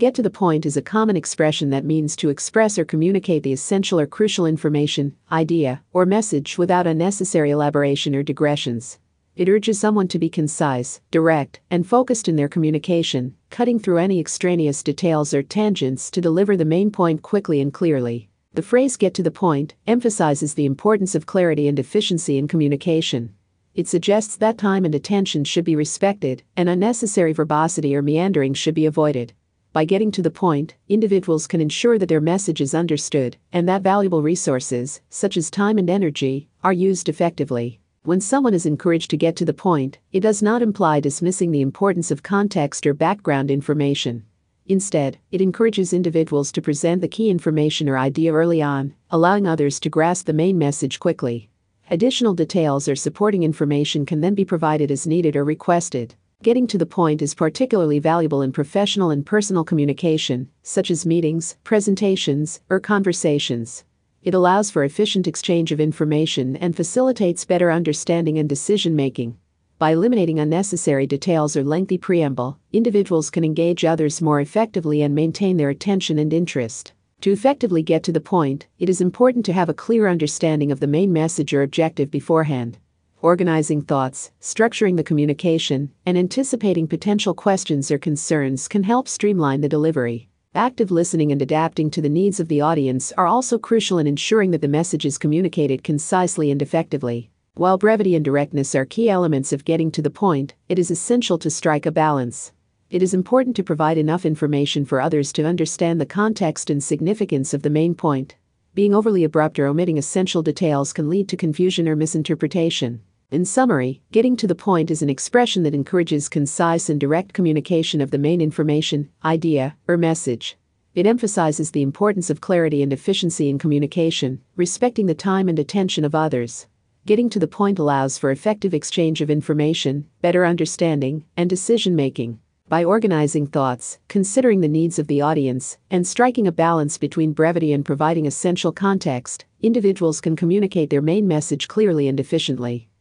Get to the point is a common expression that means to express or communicate the essential or crucial information, idea, or message without unnecessary elaboration or digressions. It urges someone to be concise, direct, and focused in their communication, cutting through any extraneous details or tangents to deliver the main point quickly and clearly. The phrase "get to the point" emphasizes the importance of clarity and efficiency in communication. It suggests that time and attention should be respected, and unnecessary verbosity or meandering should be avoided. By getting to the point, individuals can ensure that their message is understood and that valuable resources, such as time and energy, are used effectively. When someone is encouraged to get to the point, it does not imply dismissing the importance of context or background information. Instead, it encourages individuals to present the key information or idea early on, allowing others to grasp the main message quickly. Additional details or supporting information can then be provided as needed or requested. Getting to the point is particularly valuable in professional and personal communication, such as meetings, presentations, or conversations. It allows for efficient exchange of information and facilitates better understanding and decision-making. By eliminating unnecessary details or lengthy preamble, individuals can engage others more effectively and maintain their attention and interest. To effectively get to the point, it is important to have a clear understanding of the main message or objective beforehand. Organizing thoughts, structuring the communication, and anticipating potential questions or concerns can help streamline the delivery. Active listening and adapting to the needs of the audience are also crucial in ensuring that the message is communicated concisely and effectively. While brevity and directness are key elements of getting to the point, it is essential to strike a balance. It is important to provide enough information for others to understand the context and significance of the main point. Being overly abrupt or omitting essential details can lead to confusion or misinterpretation. In summary, getting to the point is an expression that encourages concise and direct communication of the main information, idea, or message. It emphasizes the importance of clarity and efficiency in communication, respecting the time and attention of others. Getting to the point allows for effective exchange of information, better understanding, and decision-making. By organizing thoughts, considering the needs of the audience, and striking a balance between brevity and providing essential context, individuals can communicate their main message clearly and efficiently.